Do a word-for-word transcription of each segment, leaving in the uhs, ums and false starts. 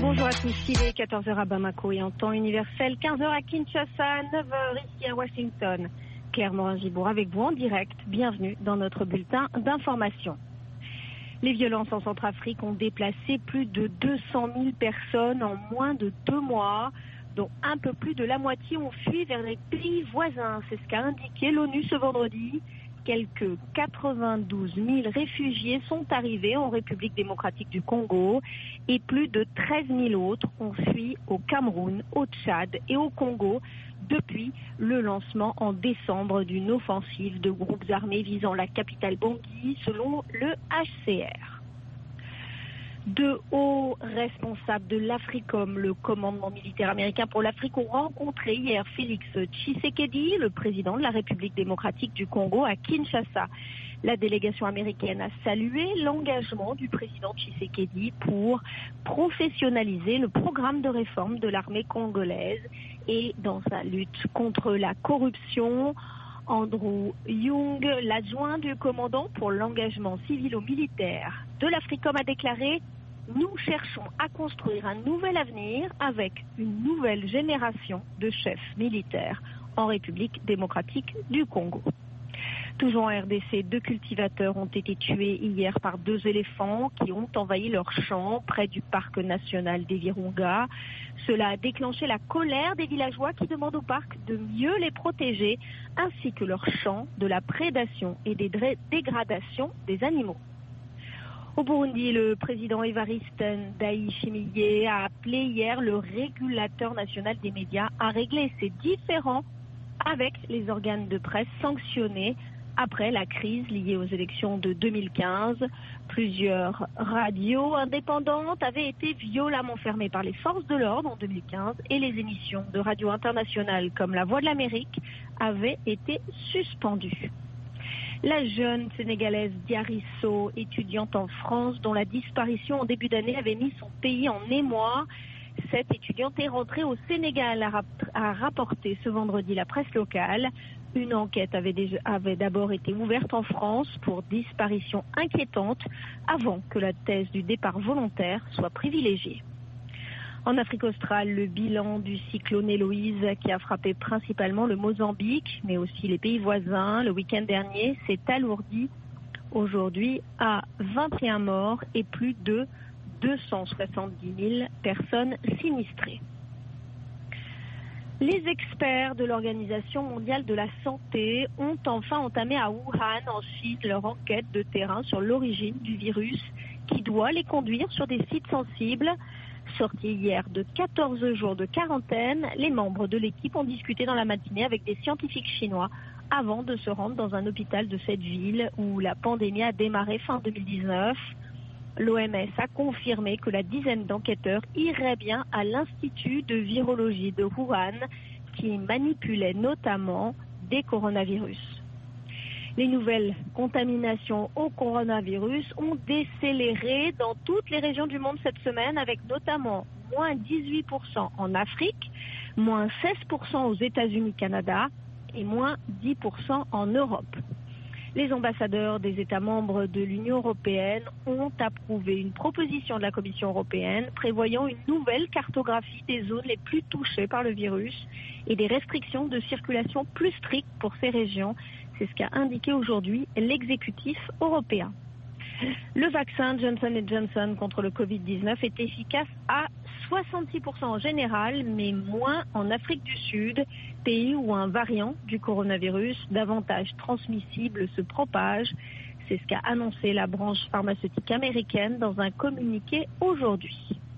Bonjour à tous, il est quatorze heures à Bamako et en temps universel, quinze heures à Kinshasa, neuf heures ici à Washington. Claire Morin-Gibour avec vous en direct, bienvenue dans notre bulletin d'information. Les violences en Centrafrique ont déplacé plus de deux cent mille personnes en moins de deux mois, dont un peu plus de la moitié ont fui vers les pays voisins. C'est ce qu'a indiqué l'ONU ce vendredi. Quelques quatre-vingt-douze mille réfugiés sont arrivés en République démocratique du Congo et plus de treize mille autres ont fui au Cameroun, au Tchad et au Congo depuis le lancement en décembre d'une offensive de groupes armés visant la capitale Bangui selon le H C R. De hauts responsables de l'AFRICOM, le commandement militaire américain pour l'Afrique, ont rencontré hier Félix Tshisekedi, le président de la République démocratique du Congo, à Kinshasa. La délégation américaine a salué l'engagement du président Tshisekedi pour professionnaliser le programme de réforme de l'armée congolaise et dans sa lutte contre la corruption. Andrew Young, l'adjoint du commandant pour l'engagement civilo-militaire de l'AFRICOM, a déclaré « Nous cherchons à construire un nouvel avenir avec une nouvelle génération de chefs militaires en République démocratique du Congo ». Toujours en R D C, deux cultivateurs ont été tués hier par deux éléphants qui ont envahi leurs champs près du parc national des Virunga. Cela a déclenché la colère des villageois qui demandent au parc de mieux les protéger, ainsi que leurs champs de la prédation et des dégradations des animaux. Au Burundi, le président Évariste Ndayishimiye a appelé hier le régulateur national des médias à régler ses différends avec les organes de presse sanctionnés après la crise liée aux élections de deux mille quinze. Plusieurs radios indépendantes avaient été violemment fermées par les forces de l'ordre en deux mille quinze et les émissions de radio internationales comme La Voix de l'Amérique avaient été suspendues. La jeune Sénégalaise Diarisso, étudiante en France, dont la disparition en début d'année avait mis son pays en émoi, cette étudiante est rentrée au Sénégal, a, rap- a rapporté ce vendredi la presse locale. Une enquête avait, déjà, avait d'abord été ouverte en France pour disparition inquiétante avant que la thèse du départ volontaire soit privilégiée. En Afrique australe, le bilan du cyclone Héloïse, qui a frappé principalement le Mozambique, mais aussi les pays voisins, le week-end dernier, s'est alourdi aujourd'hui à vingt et un morts et plus de deux cent soixante-dix mille personnes sinistrées. Les experts de l'Organisation mondiale de la santé ont enfin entamé à Wuhan, en Chine, leur enquête de terrain sur l'origine du virus qui doit les conduire sur des sites sensibles. Sortis hier de quatorze jours de quarantaine, les membres de l'équipe ont discuté dans la matinée avec des scientifiques chinois avant de se rendre dans un hôpital de cette ville où la pandémie a démarré fin deux mille dix-neuf. L'O M S a confirmé que la dizaine d'enquêteurs irait bien à l'Institut de virologie de Wuhan qui manipulait notamment des coronavirus. Les nouvelles contaminations au coronavirus ont décéléré dans toutes les régions du monde cette semaine, avec notamment moins dix-huit pour cent en Afrique, moins seize pour cent aux États-Unis-Canada et moins dix pour cent en Europe. Les ambassadeurs des États membres de l'Union européenne ont approuvé une proposition de la Commission européenne prévoyant une nouvelle cartographie des zones les plus touchées par le virus et des restrictions de circulation plus strictes pour ces régions. C'est ce qu'a indiqué aujourd'hui l'exécutif européen. Le vaccin Johnson and Johnson contre le covid dix-neuf est efficace à soixante-six pour cent en général, mais moins en Afrique du Sud, pays où un variant du coronavirus davantage transmissible se propage. C'est ce qu'a annoncé la branche pharmaceutique américaine dans un communiqué aujourd'hui.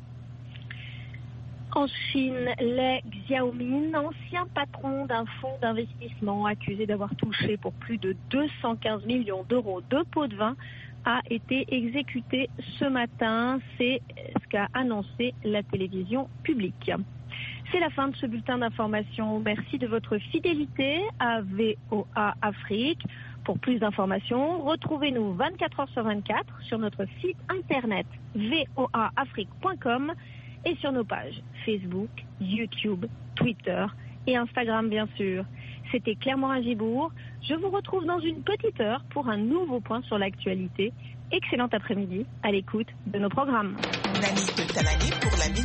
En Chine, Lei Xiaomin, ancien patron d'un fonds d'investissement accusé d'avoir touché pour plus de deux cent quinze millions d'euros de pots de vin, a été exécuté ce matin. C'est ce qu'a annoncé la télévision publique. C'est la fin de ce bulletin d'information. Merci de votre fidélité à V O A Afrique. Pour plus d'informations, retrouvez-nous vingt-quatre heures sur vingt-quatre sur notre site internet v o a afrique point com et sur nos pages Facebook, YouTube, Twitter et Instagram bien sûr. C'était Claire Morin-Gibour. Je vous retrouve dans une petite heure pour un nouveau point sur l'actualité. Excellent après-midi à l'écoute de nos programmes. Nani Talani pour la